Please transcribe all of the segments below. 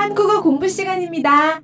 한국어 공부 시간입니다.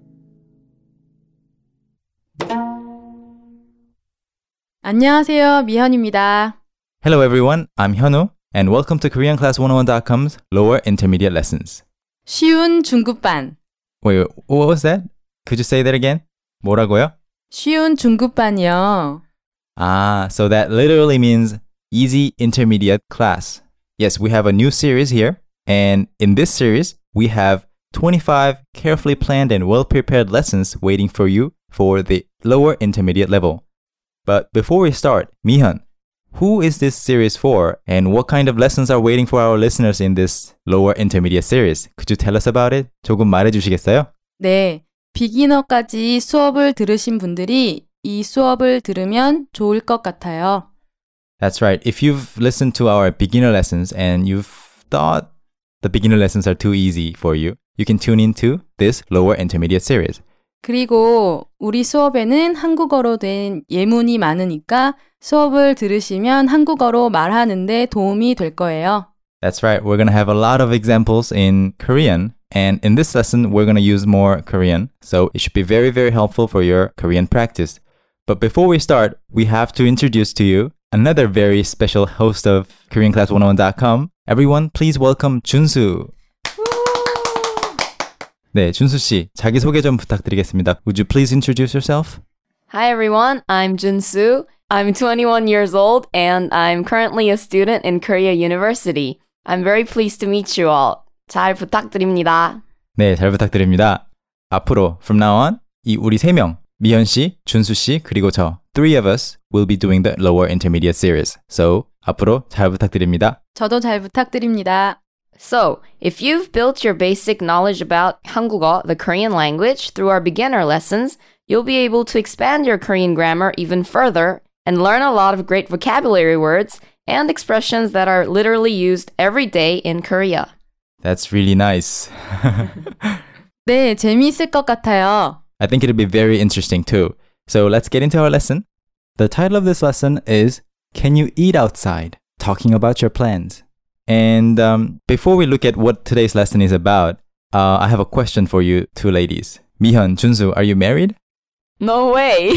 안녕하세요, 미현입니다. Hello everyone, I'm Hyunwoo and welcome to KoreanClass101.com's Lower Intermediate Lessons. 쉬운 중급반. Wait, what was that? Could you say that again? 뭐라고요? 쉬운 중급반이요. So that literally means easy intermediate class. Yes, we have a new series here, and in this series, we have 25 carefully planned and well-prepared lessons waiting for you for the lower intermediate level. But before we start, Mihyun, who is this series for, and what kind of lessons are waiting for our listeners in this lower intermediate series? Could you tell us about it? 조금 말해주시겠어요? 네, 비기너까지 수업을 들으신 분들이 이 수업을 들으면 좋을 것 같아요. That's right. If you've listened to our beginner lessons and you've thought the beginner lessons are too easy for you, you can tune into this lower intermediate series. 그리고 우리 수업에는 한국어로 된 예문이 많으니까 수업을 들으시면 한국어로 말하는데 도움이 될 거예요. That's right. We're going to have a lot of examples in Korean. And in this lesson, we're going to use more Korean. So it should be very, very helpful for your Korean practice. But before we start, we have to introduce to you another very special host of KoreanClass101.com. Everyone, please welcome Junsu. 네, 준수 씨, 자기소개 좀 부탁드리겠습니다. Would you please introduce yourself? Hi everyone, I'm Junsu. I'm 21 years old and I'm currently a student in Korea University. I'm very pleased to meet you all. 잘 부탁드립니다. 네, 잘 부탁드립니다. 앞으로, from now on, 이 우리 세 명, 미현 씨, 준수 씨, 그리고 저, three of us will be doing the lower intermediate series. So, 앞으로 잘 부탁드립니다. 저도 잘 부탁드립니다. So, if you've built your basic knowledge about 한국어, the Korean language, through our beginner lessons, you'll be able to expand your Korean grammar even further and learn a lot of great vocabulary words and expressions that are literally used every day in Korea. That's really nice. 네, 재미있을 것 같아요. I think it'll be very interesting too. So let's get into our lesson. The title of this lesson is Can You Eat Outside? Talking about your plans. And before we look at what today's lesson is about, I have a question for you two ladies. Mihyun, Junsu, are you married? No way!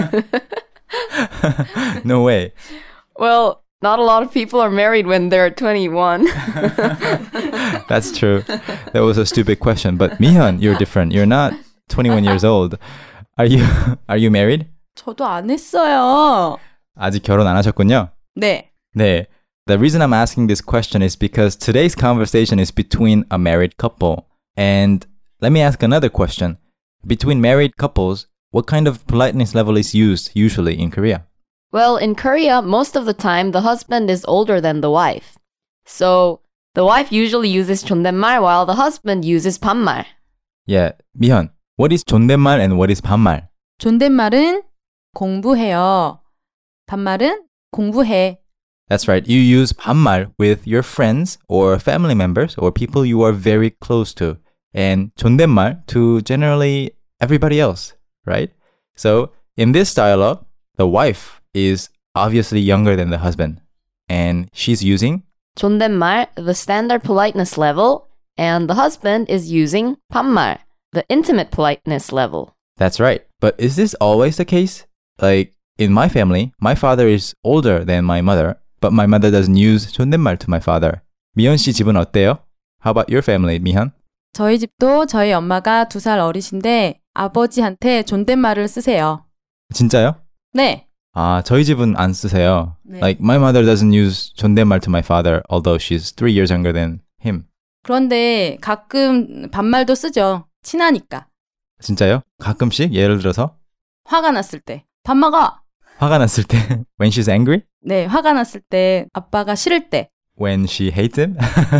No way. Well, not a lot of people are married when they're 21. That's true. That was a stupid question. But Mihyun, you're different. You're not 21 years old. Are you married? 저도 안 했어요. 아직 결혼 안 하셨군요. 네. 네. The reason I'm asking this question is because today's conversation is between a married couple. And let me ask another question. Between married couples, what kind of politeness level is used usually in Korea? Well, in Korea, most of the time, the husband is older than the wife. So, the wife usually uses 존댓말 while the husband uses 반말. Yeah, 미현, what is 존댓말 and what is 반말? 존댓말은 공부해요. 반말은 공부해. That's right. You use 반말 with your friends or family members or people you are very close to. And 존댓말 to generally everybody else, right? So, in this dialogue, the wife is obviously younger than the husband. And she's using 존댓말, the standard politeness level, and the husband is using 반말, the intimate politeness level. That's right. But is this always the case? Like, in my family, my father is older than my mother, but my mother doesn't use 존댓말 to my father. 미현 씨 집은 어때요? How about your family, 미현? 저희 집도 저희 엄마가 2살 어리신데 아버지한테 존댓말을 쓰세요. 진짜요? 네. 저희 집은 안 쓰세요. 네. Like, my mother doesn't use 존댓말 to my father, although she's 3 years younger than him. 그런데 가끔 반말도 쓰죠. 친하니까. 진짜요? 가끔씩? 예를 들어서? 화가 났을 때. 밥 먹어! 화가 났을 때? When she's angry? 네, 화가 났을 때, 아빠가 싫을 때. When she hates him?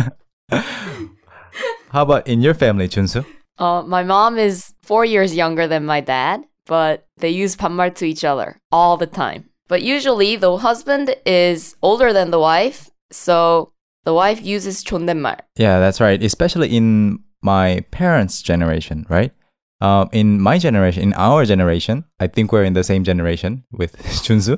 How about in your family, 준수? My mom is 4 years younger than my dad, but they use 반말 to each other all the time. But usually the husband is older than the wife, so the wife uses 존댓말. Yeah, that's right. Especially in my parents' generation, right? In my generation, in our generation, I think we're in the same generation with Junsu.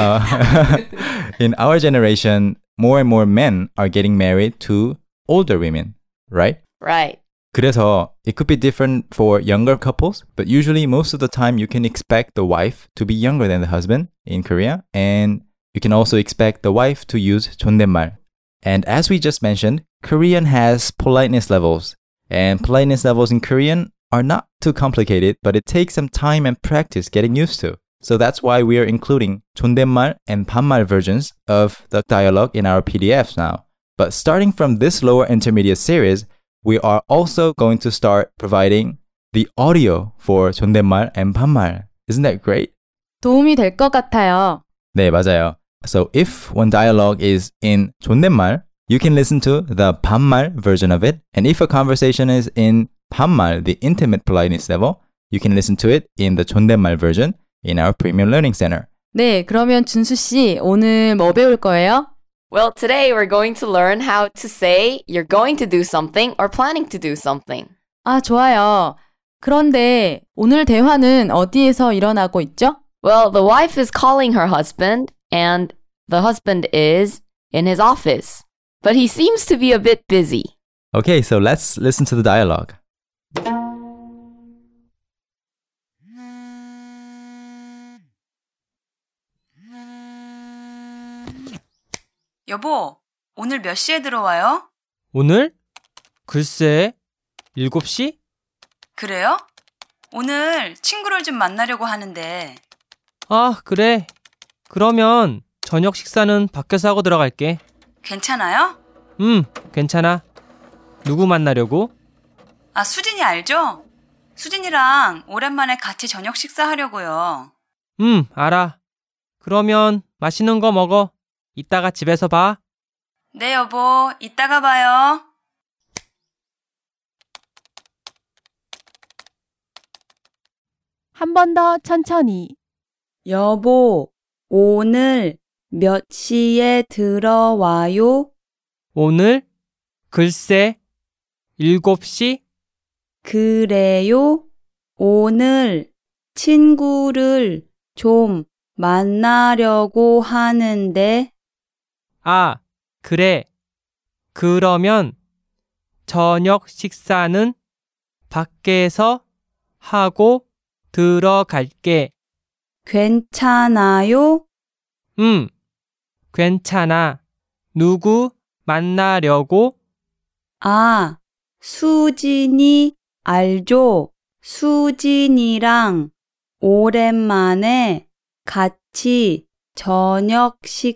In our generation, more and more men are getting married to older women, right? Right. 그래서 it could be different for younger couples, but usually most of the time you can expect the wife to be younger than the husband in Korea, and you can also expect the wife to use 존댓말. And as we just mentioned, Korean has politeness levels, and politeness levels in Korean are not too complicated, but it takes some time and practice getting used to. So that's why we are including 존댓말 and 반말 versions of the dialogue in our PDFs now. But starting from this lower intermediate series, we are also going to start providing the audio for 존댓말 and 반말. Isn't that great? 도움이 될 것 같아요. 네, 맞아요. So if one dialogue is in 존댓말, you can listen to the 반말 version of it. And if a conversation is in 반말, the intimate politeness level, you can listen to it in the 존댓말 version in our Premium Learning Center. 네, 그러면 준수 씨 오늘 뭐 배울 거예요? Well, today we're going to learn how to say you're going to do something or planning to do something. 아, 좋아요. 그런데 오늘 대화는 어디에서 일어나고 있죠? Well, the wife is calling her husband, and the husband is in his office. But he seems to be a bit busy. Okay, so let's listen to the dialogue. 여보, 오늘 몇 시에 들어와요? 오늘? 글쎄, 7시? 그래요? 오늘 친구를 좀 만나려고 하는데 아, 그래. 그러면 저녁 식사는 밖에서 하고 들어갈게. 괜찮아요? 괜찮아. 누구 만나려고? 아, 수진이 알죠? 수진이랑 오랜만에 같이 저녁 식사하려고요. 알아. 그러면 맛있는 거 먹어. 이따가 집에서 봐. 네, 여보. 이따가 봐요. 한 번 더 천천히. 여보, 오늘 몇 시에 들어와요? 오늘? 글쎄, 7시? 그래요? 오늘 친구를 좀 만나려고 하는데 아, 그래. 그러면 저녁 식사는 밖에서 하고 들어갈게. 괜찮아요? 괜찮아. 누구 만나려고? 아, 수진이 알죠? 수진이랑 오랜만에 같이 저녁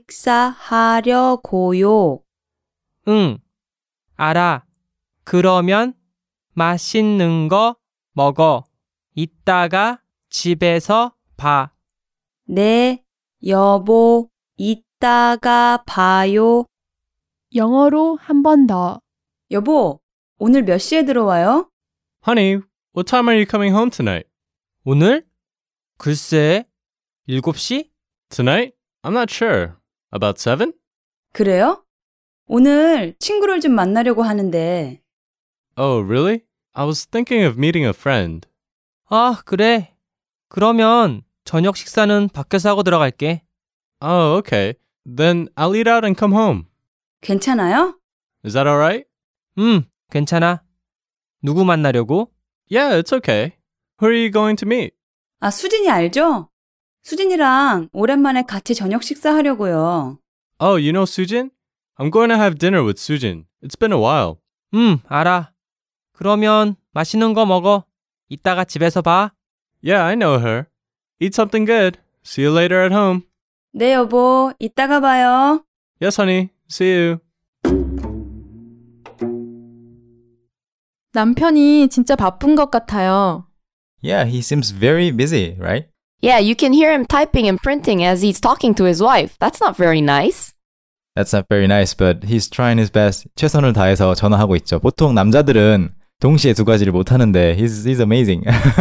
식사하려고요. 응, 알아. 그러면 맛있는 거 먹어. 이따가 집에서 봐. 네, 여보, 이따가 봐요. 영어로 한 번 더. 여보, 오늘 몇 시에 들어와요? Honey, what time are you coming home tonight? 오늘? 글쎄, 7시? Tonight? I'm not sure. About 7? 그래요? 오늘 친구를 좀 만나려고 하는데 Oh, really? I was thinking of meeting a friend. 아, 그래. 그러면 저녁 식사는 밖에서 하고 들어갈게. Oh, okay. Then I'll eat out and come home. 괜찮아요? Is that all right? 괜찮아. 누구 만나려고? Yeah, it's okay. Who are you going to meet? 아, 수진이 알죠? 수진이랑 오랜만에 같이 저녁 식사하려고요. Oh, you know Sujin? I'm going to have dinner with Sujin. It's been a while. 알아. 그러면 맛있는 거 먹어. 이따가 집에서 봐. Yeah, I know her. Eat something good. See you later at home. 네, 여보. 이따가 봐요. Yes, honey. See you. 남편이 진짜 바쁜 것 같아요. Yeah, he seems very busy, right? Yeah, you can hear him typing and printing as he's talking to his wife. That's not very nice. That's not very nice, but he's trying his best. 최선을 다해서 전화하고 있죠. 보통 남자들은 동시에 두 가지를 못 하는데 he's amazing.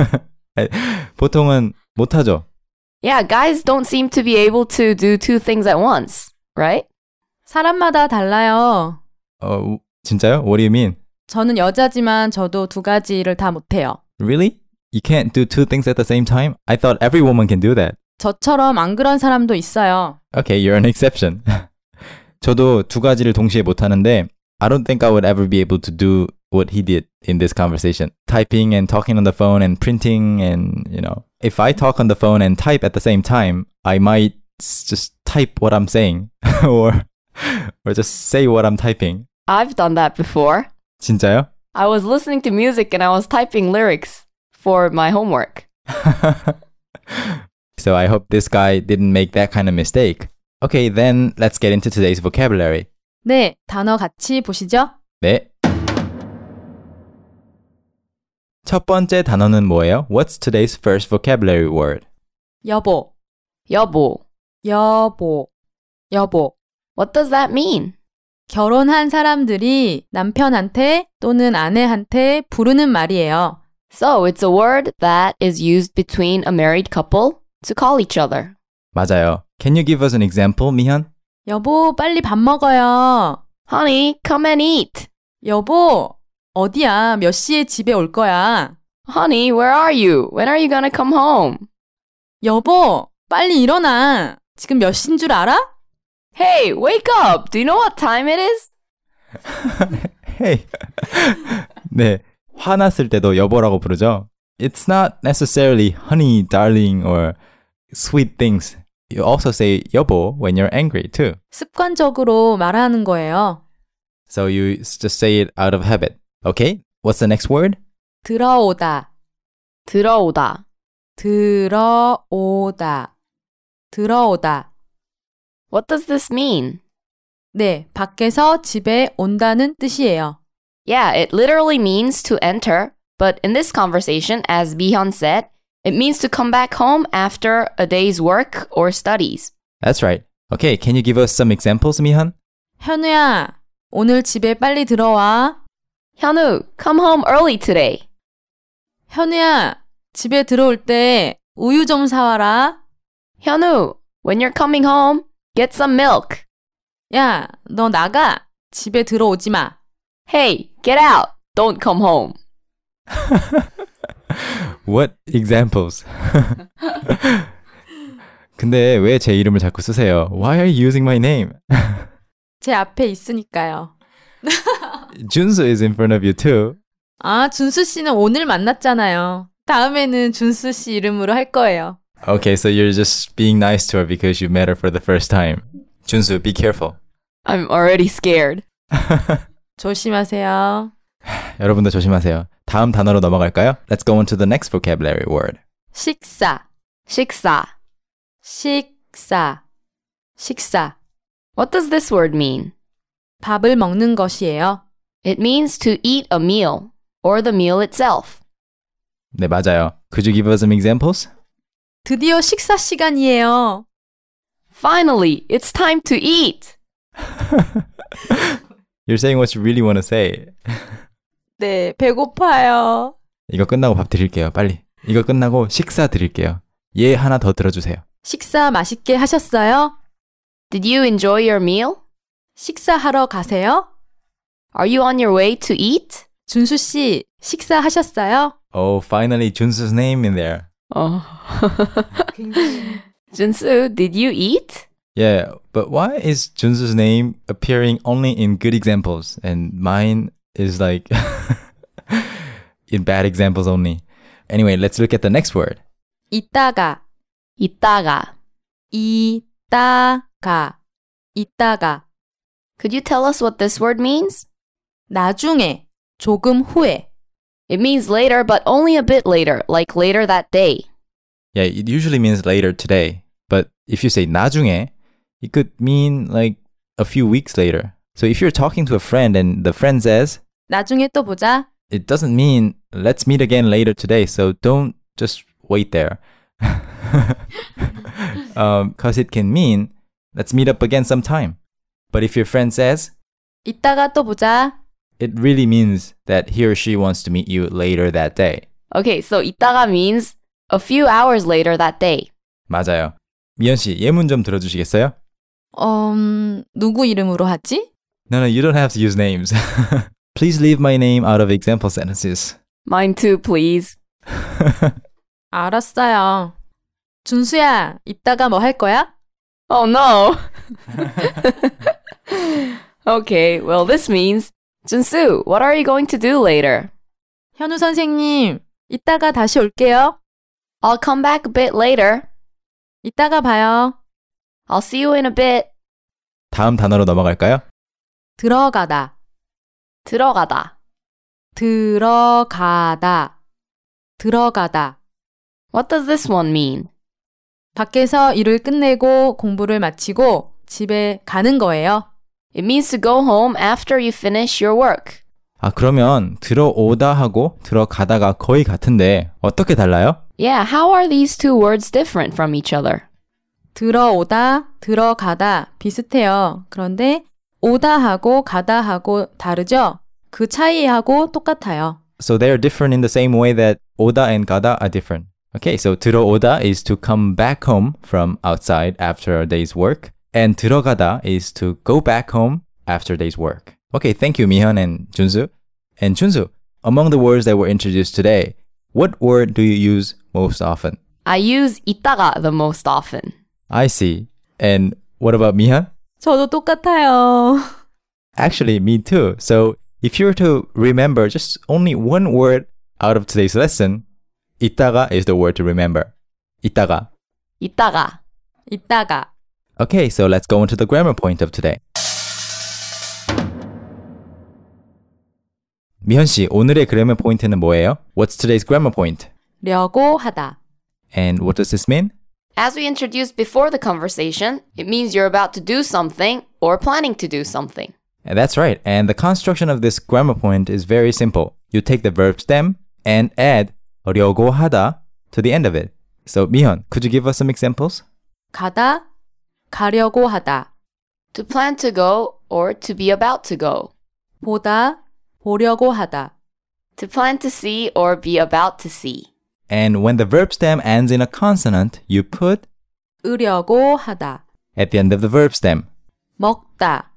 보통은 못 하죠. Yeah, guys don't seem to be able to do two things at once, right? 사람마다 달라요. 진짜요? What do you mean? 저는 여자지만 저도 두 가지 일을 다 못해요. Really? You can't do two things at the same time? I thought every woman can do that. 저처럼 안 그런 사람도 있어요. Okay, you're an exception. 저도 두 가지를 동시에 못 하는데 I don't think I would ever be able to do what he did in this conversation. Typing and talking on the phone and printing and, if I talk on the phone and type at the same time, I might just type what I'm saying or just say what I'm typing. I've done that before. 진짜요? I was listening to music and I was typing lyrics for my homework. So I hope this guy didn't make that kind of mistake. Okay, then let's get into today's vocabulary. 네, 단어 같이 보시죠. 네. 첫 번째 단어는 뭐예요? What's today's first vocabulary word? 여보, 여보. 여보, 여보. What does that mean? 결혼한 사람들이 남편한테 또는 아내한테 부르는 말이에요. So, it's a word that is used between a married couple to call each other. 맞아요. Can you give us an example, 미현? 여보, 빨리 밥 먹어요. Honey, come and eat. 여보, 어디야? 몇 시에 집에 올 거야? Honey, where are you? When are you gonna come home? 여보, 빨리 일어나. 지금 몇 시인 줄 알아? Hey, wake up! Do you know what time it is? Hey. 네, 화났을 때도 여보라고 부르죠. It's not necessarily honey, darling, or sweet things. You also say 여보 when you're angry too. 습관적으로 말하는 거예요. So you just say it out of habit. Okay, what's the next word? 들어오다, 들어오다. 들어오다, 들어오다. What does this mean? 네, 밖에서 집에 온다는 뜻이에요. Yeah, it literally means to enter, but in this conversation, as Bihyun said, it means to come back home after a day's work or studies. That's right. Okay, can you give us some examples, 미현? 현우야, 오늘 집에 빨리 들어와. 현우, come home early today. 현우야, 집에 들어올 때 우유 좀 사와라. 현우, when you're coming home, get some milk. 야, 너 나가. 집에 들어오지 마. Hey, get out. Don't come home. What examples? 근데 왜 제 이름을 자꾸 쓰세요? Why are you using my name? 제 앞에 있으니까요. 준수 is in front of you too. 아, 준수 씨는 오늘 만났잖아요. 다음에는 준수 씨 이름으로 할 거예요. Okay, so you're just being nice to her because you met her for the first time. 준수, be careful. I'm already scared. 조심하세요. 여러분도 조심하세요. 다음 단어로 넘어갈까요? Let's go on to the next vocabulary word. 식사, 식사. 식사, 식사. What does this word mean? 밥을 먹는 것이에요. It means to eat a meal or the meal itself. 네, 맞아요. Could you give us some examples? 드디어 식사 시간이에요. Finally, it's time to eat. You're saying what you really want to say. 네, 배고파요. 이거 끝나고 밥 드릴게요. 빨리. 이거 끝나고 식사 드릴게요. 얘 하나 더 들어주세요. 식사 맛있게 하셨어요? Did you enjoy your meal? 식사하러 가세요? Are you on your way to eat? 준수 씨, 식사하셨어요? Oh, finally, 준수's name in there. Oh. Junsu, did you eat? Yeah, but why is 준수's name appearing only in good examples and mine is like in bad examples only? Anyway, let's look at the next word. 이따가, 이따가. 이따가, 이따가. Could you tell us what this word means? 나중에, 조금 후에. It means later, but only a bit later, like later that day. Yeah, it usually means later today. But if you say 나중에, it could mean like a few weeks later. So if you're talking to a friend and the friend says, 나중에 또 보자. it doesn't mean let's meet again later today. So don't just wait there. Because it can mean let's meet up again sometime. But if your friend says, 이따가 또 보자. it really means that he or she wants to meet you later that day. Okay, so 이따가 means a few hours later that day. 맞아요. 미연 씨, 예문 좀 들어주시겠어요? 누구 이름으로 하지? No, you don't have to use names. Please leave my name out of example sentences. Mine too, please. 알았어요. 준수야, 이따가 뭐 할 거야? Oh no. Okay, well this means Junsu, what are you going to do later? 현우 선생님, 이따가 다시 올게요. I'll come back a bit later. 이따가 봐요. I'll see you in a bit. 다음 단어로 넘어갈까요? 들어가다, 들어가다. 들어가다, 들어가다. What does this one mean? 밖에서 일을 끝내고 공부를 마치고 집에 가는 거예요. It means to go home after you finish your work. 아, 그러면 들어오다 하고 들어가다가 거의 같은데 어떻게 달라요? Yeah, how are these two words different from each other? 들어오다, 들어가다 비슷해요. 그런데 오다 하고 가다 하고 다르죠? 그 차이하고 똑같아요. So they are different in the same way that 오다 and 가다 are different. Okay, so 들어오다 is to come back home from outside after a day's work. And 들어가다 is to go back home after a day's work. Okay, thank you, Mihyun and Junsu. And Junsu, among the words that were introduced today, what word do you use most often? I use 이따가 the most often. I see. And what about Mihyun? 저도 똑같아요. Actually, me too. So if you were to remember just only one word out of today's lesson, 이따가 is the word to remember. 이따가. 이따가. 이따가. Okay, so let's go into the grammar point of today. 미현 씨, 오늘의 grammar point는 뭐예요? What's today's grammar point? 려고 하다. And what does this mean? As we introduced before the conversation, it means you're about to do something or planning to do something. And that's right. And the construction of this grammar point is very simple. You take the verb stem and add 려고 하다 to the end of it. So, 미현, could you give us some examples? 가다, 가려고 하다. To plan to go or to be about to go. 보다, 보려고 하다. To plan to see or be about to see. And when the verb stem ends in a consonant, you put 으려고 하다. at the end of the verb stem. 먹다,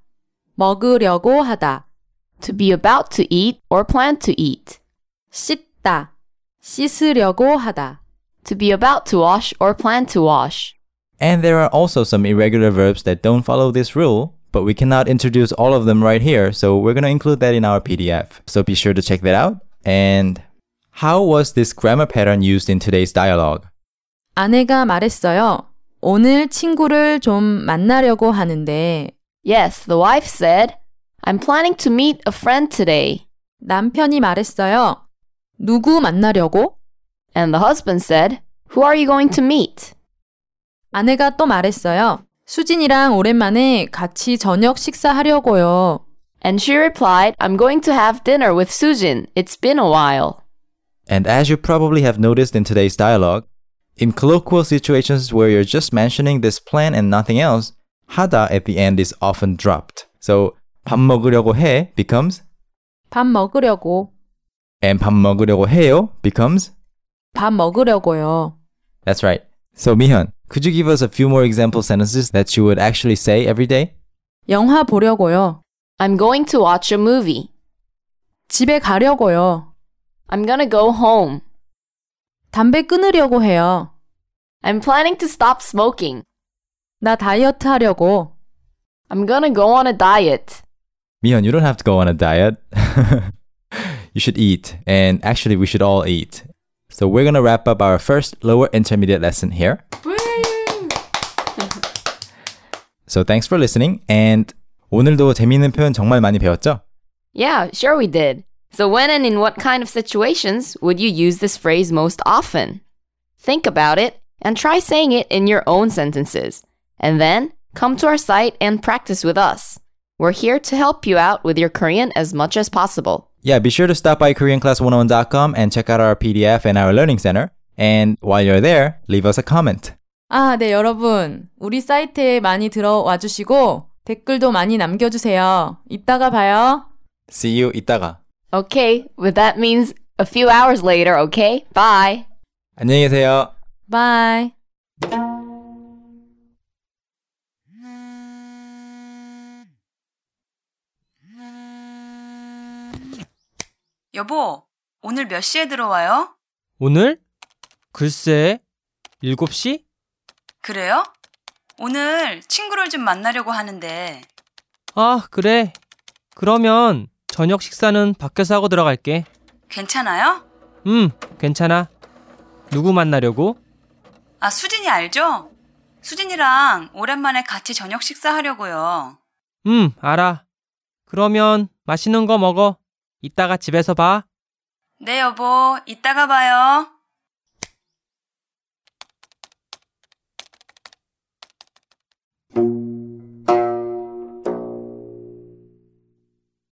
먹으려고 하다. To be about to eat or plan to eat. 씻다, 씻으려고 하다. To be about to wash or plan to wash. And there are also some irregular verbs that don't follow this rule, but we cannot introduce all of them right here, so we're going to include that in our PDF. So be sure to check that out. And how was this grammar pattern used in today's dialogue? 아내가 말했어요. 오늘 친구를 좀 만나려고 하는데 Yes, the wife said, I'm planning to meet a friend today. 남편이 말했어요. 누구 만나려고? And the husband said, Who are you going to meet? 아내가 또 말했어요. 수진이랑 오랜만에 같이 저녁 식사하려고요. And she replied, I'm going to have dinner with Sujin. It's been a while. And as you probably have noticed in today's dialogue, in colloquial situations where you're just mentioning this plan and nothing else, 하다 at the end is often dropped. So 밥 먹으려고 해 becomes 밥 먹으려고. and 밥 먹으려고 해요 becomes 밥 먹으려고요. That's right. So 미현, could you give us a few more example sentences that you would actually say every day? 영화 보려고요. I'm going to watch a movie. 집에 가려고요. I'm gonna go home. 담배 끊으려고 해요. I'm planning to stop smoking. 나 다이어트 하려고. I'm gonna go on a diet. 미현, you don't have to go on a diet. You should eat. And actually, we should all eat. So we're going to wrap up our first lower intermediate lesson here. So thanks for listening. And 오늘도 재미있는 표현 정말 많이 배웠죠? Yeah, sure we did. So when and in what kind of situations would you use this phrase most often? Think about it and try saying it in your own sentences. And then come to our site and practice with us. We're here to help you out with your Korean as much as possible. Yeah, be sure to stop by KoreanClass101.com and check out our PDF and our Learning Center. And while you're there, leave us a comment. 아, 네, 여러분. 우리 사이트에 많이 들어와 주시고 댓글도 많이 남겨주세요. 이따가 봐요. See you 이따가. Okay, but that means a few hours later, okay? Bye. 안녕히 계세요. Bye. 여보, 오늘 몇 시에 들어와요? 오늘? 글쎄, 7시? 그래요? 오늘 친구를 좀 만나려고 하는데. 아, 그래. 그러면 저녁 식사는 밖에서 하고 들어갈게. 괜찮아요? 괜찮아. 누구 만나려고? 아, 수진이 알죠? 수진이랑 오랜만에 같이 저녁 식사하려고요. 알아. 그러면 맛있는 거 먹어. 이따가 집에서 봐. 네, 여보. 이따가 봐요.